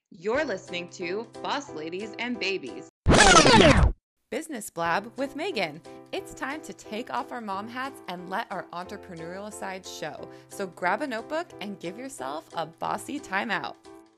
You're listening to Boss Ladies and Babies. Business Blab with Megan. It's time to take off our mom hats and let our entrepreneurial side show. So grab a notebook and give yourself a bossy timeout.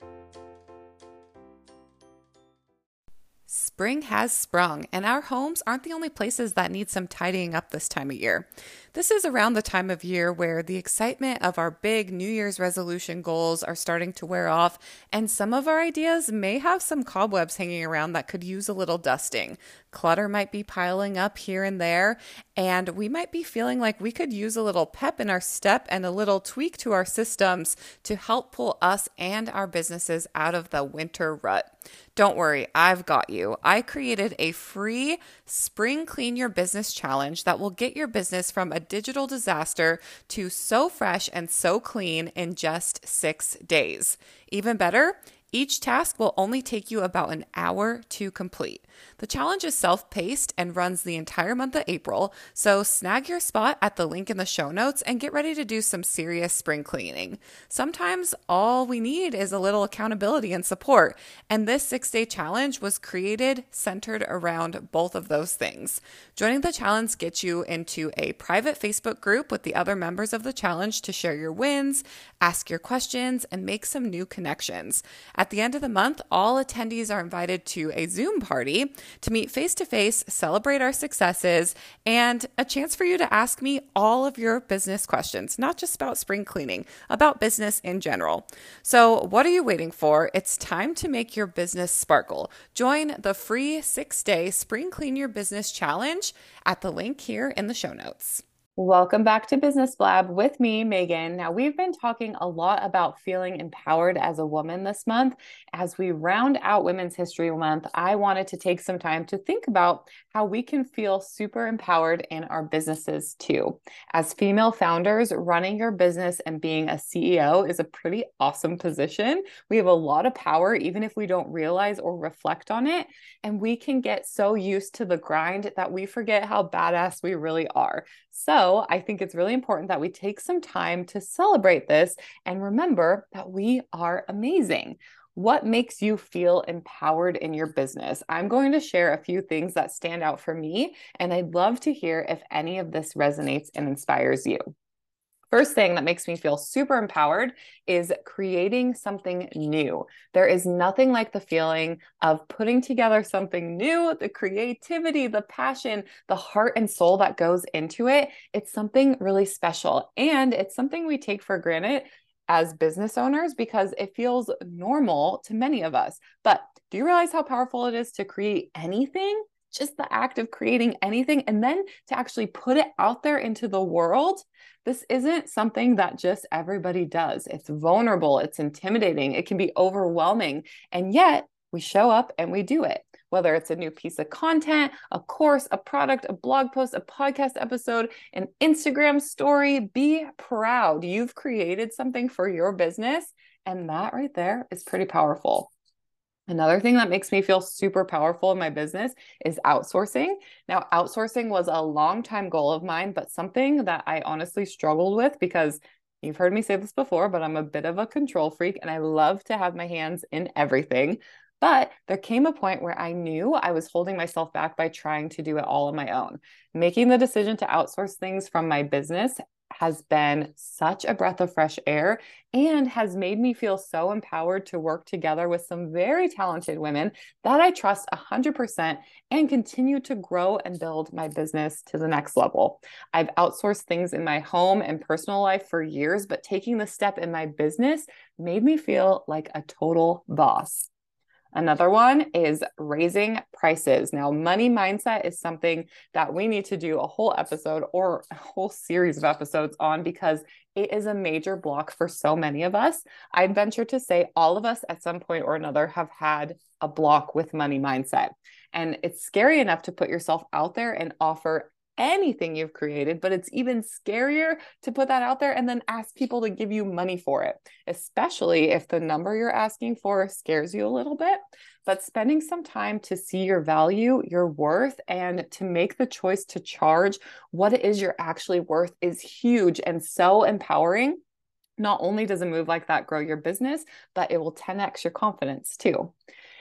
Spring has sprung, and our homes aren't the only places that need some tidying up this time of year. This is around the time of year where the excitement of our big New Year's resolution goals are starting to wear off, and some of our ideas may have some cobwebs hanging around that could use a little dusting. Clutter might be piling up here and there, and we might be feeling like we could use a little pep in our step and a little tweak to our systems to help pull us and our businesses out of the winter rut. Don't worry, I've got you. I created a free Spring Clean Your Business challenge that will get your business from a digital disaster to so fresh and so clean in just 6 days. Even better, each task will only take you about an hour to complete. The challenge is self-paced and runs the entire month of April, so snag your spot at the link in the show notes and get ready to do some serious spring cleaning. Sometimes all we need is a little accountability and support, and this 6-day challenge was created centered around both of those things. Joining the challenge gets you into a private Facebook group with the other members of the challenge to share your wins, ask your questions, and make some new connections. At the end of the month, all attendees are invited to a Zoom party to meet face-to-face, celebrate our successes, and a chance for you to ask me all of your business questions, not just about spring cleaning, about business in general. So what are you waiting for? It's time to make your business sparkle. Join the free 6-day Spring Clean Your Business Challenge at the link here in the show notes. Welcome back to Business Blab with me, Megan. Now, we've been talking a lot about feeling empowered as a woman this month. As we round out Women's History Month, I wanted to take some time to think about how we can feel super empowered in our businesses too. As female founders, running your business and being a CEO is a pretty awesome position. We have a lot of power, even if we don't realize or reflect on it. And we can get so used to the grind that we forget how badass we really are. So I think it's really important that we take some time to celebrate this and remember that we are amazing. What makes you feel empowered in your business? I'm going to share a few things that stand out for me, and I'd love to hear if any of this resonates and inspires you. First thing that makes me feel super empowered is creating something new. There is nothing like the feeling of putting together something new, the creativity, the passion, the heart and soul that goes into it. It's something really special, and it's something we take for granted as business owners because it feels normal to many of us. But do you realize how powerful it is to create anything? Just the act of creating anything and then to actually put it out there into the world. This isn't something that just everybody does. It's vulnerable, it's intimidating, it can be overwhelming, and yet we show up and we do it. Whether it's a new piece of content, a course, a product, a blog post, a podcast episode, an Instagram story, be proud. You've created something for your business, and that right there is pretty powerful. Another thing that makes me feel super powerful in my business is outsourcing. Now, outsourcing was a long-time goal of mine, but something that I honestly struggled with because you've heard me say this before, but I'm a bit of a control freak and I love to have my hands in everything. But there came a point where I knew I was holding myself back by trying to do it all on my own. Making the decision to outsource things from my business has been such a breath of fresh air and has made me feel so empowered to work together with some very talented women that I trust 100% and continue to grow and build my business to the next level. I've outsourced things in my home and personal life for years, but taking the step in my business made me feel like a total boss. Another one is raising prices. Now, money mindset is something that we need to do a whole episode or a whole series of episodes on because it is a major block for so many of us. I'd venture to say all of us at some point or another have had a block with money mindset. And it's scary enough to put yourself out there and offer anything you've created, but it's even scarier to put that out there and then ask people to give you money for it, especially if the number you're asking for scares you a little bit. But spending some time to see your value, your worth, and to make the choice to charge what it is you're actually worth is huge and so empowering. Not only does a move like that grow your business, but it will 10x your confidence too.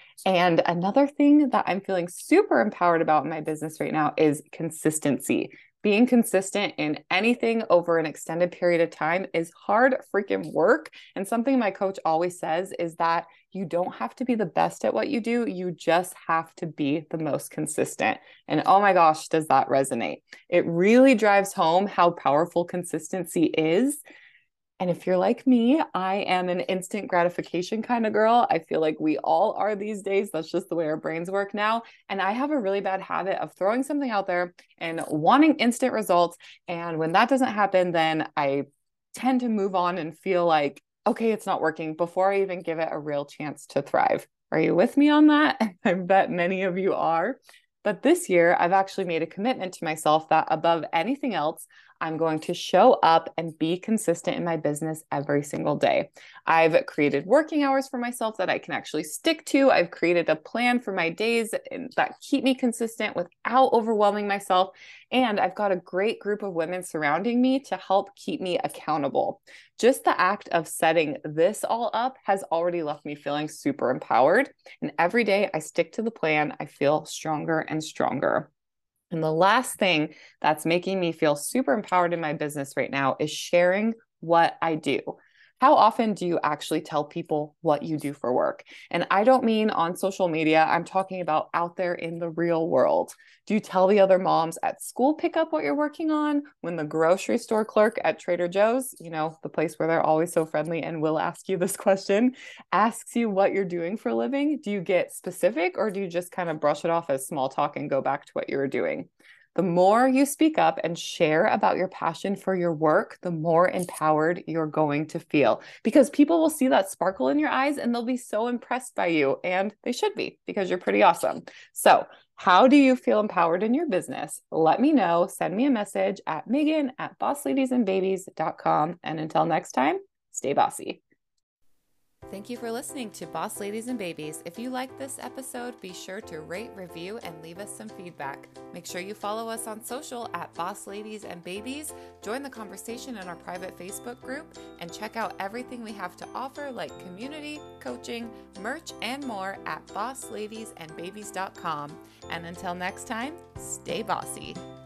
And another thing that I'm feeling super empowered about in my business right now is consistency. Being consistent in anything over an extended period of time is hard freaking work. And something my coach always says is that you don't have to be the best at what you do. You just have to be the most consistent. And oh my gosh, does that resonate? It really drives home how powerful consistency is. And if you're like me, I am an instant gratification kind of girl. I feel like we all are these days. That's just the way our brains work now. And I have a really bad habit of throwing something out there and wanting instant results. And when that doesn't happen, then I tend to move on and feel like, okay, it's not working before I even give it a real chance to thrive. Are you with me on that? I bet many of you are. But this year, I've actually made a commitment to myself that above anything else, I'm going to show up and be consistent in my business every single day. I've created working hours for myself that I can actually stick to. I've created a plan for my days that keep me consistent without overwhelming myself. And I've got a great group of women surrounding me to help keep me accountable. Just the act of setting this all up has already left me feeling super empowered. And every day I stick to the plan, I feel stronger and stronger. And the last thing that's making me feel super empowered in my business right now is sharing what I do. How often do you actually tell people what you do for work? And I don't mean on social media. I'm talking about out there in the real world. Do you tell the other moms at school pick up what you're working on? When the grocery store clerk at Trader Joe's, the place where they're always so friendly and will ask you this question, asks you what you're doing for a living, do you get specific or do you just kind of brush it off as small talk and go back to what you were doing? The more you speak up and share about your passion for your work, the more empowered you're going to feel because people will see that sparkle in your eyes and they'll be so impressed by you. And they should be because you're pretty awesome. So, how do you feel empowered in your business? Let me know. Send me a message at Megan@bossladiesandbabies.com. And until next time, stay bossy. Thank you for listening to Boss Ladies and Babies. If you like this episode, be sure to rate, review, and leave us some feedback. Make sure you follow us on social at Boss Ladies and Babies, join the conversation in our private Facebook group, and check out everything we have to offer like community, coaching, merch, and more at bossladiesandbabies.com. And until next time, stay bossy.